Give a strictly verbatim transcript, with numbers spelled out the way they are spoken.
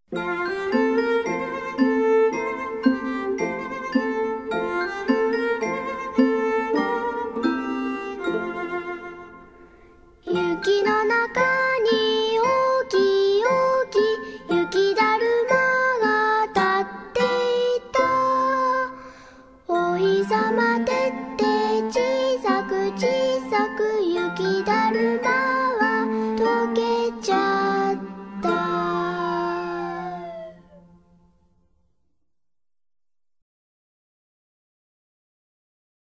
雪の中に大きい大きい雪だるまが立っていた。お日さま照って小さく小さく雪だるまは溶けちゃった。